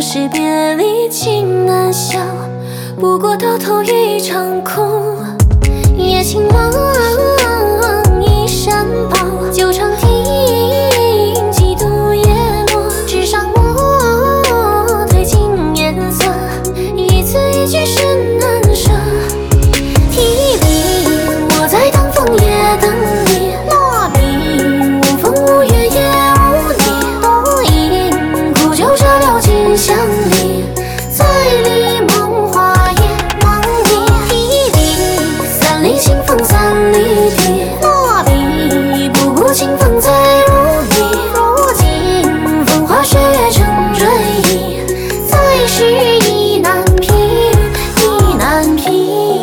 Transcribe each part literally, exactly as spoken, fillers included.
是别离情难消，不过到头一场空。夜情梦一山包，旧长亭几度叶落，纸上墨褪尽颜色，一字一句深难舍。提笔我在当枫叶等你，落笔无风无月也无你，多饮苦酒这了尽乡里，在里梦花也梦你。提笔三里清风三里地，落笔不顾清风再如你，如今风花雪月成追忆，再是意难平，意难平。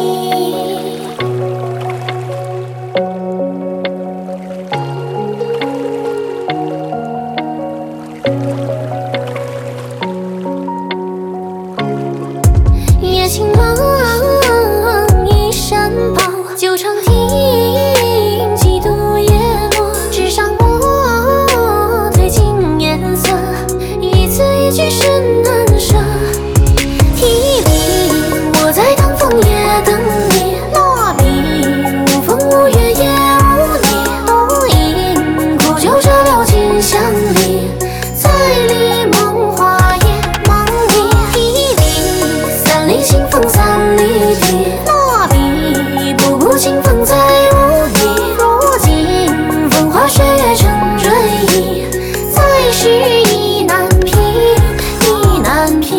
夜情梦一山包，旧长亭几度叶落，纸上墨褪尽颜色，一字一句深难舍。提笔我在当枫叶等你，落笔无风无月也无你，多饮苦酒这了尽乡里，在里梦花也梦你。提笔三里清风三里地，落笔不顾清风再如你，如今风花雪月成追忆，再是意难平，意难平。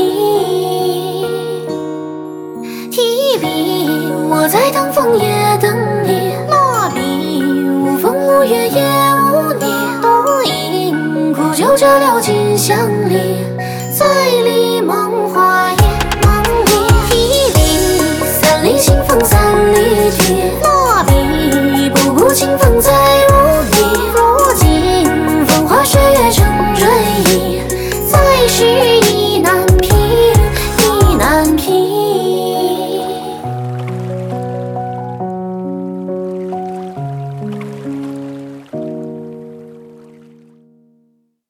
提笔我在当枫叶等你，落笔无风无月也无你，多饮苦酒这了尽乡里，在里梦花也梦你。提笔三里清风三里地，落笔不顾清风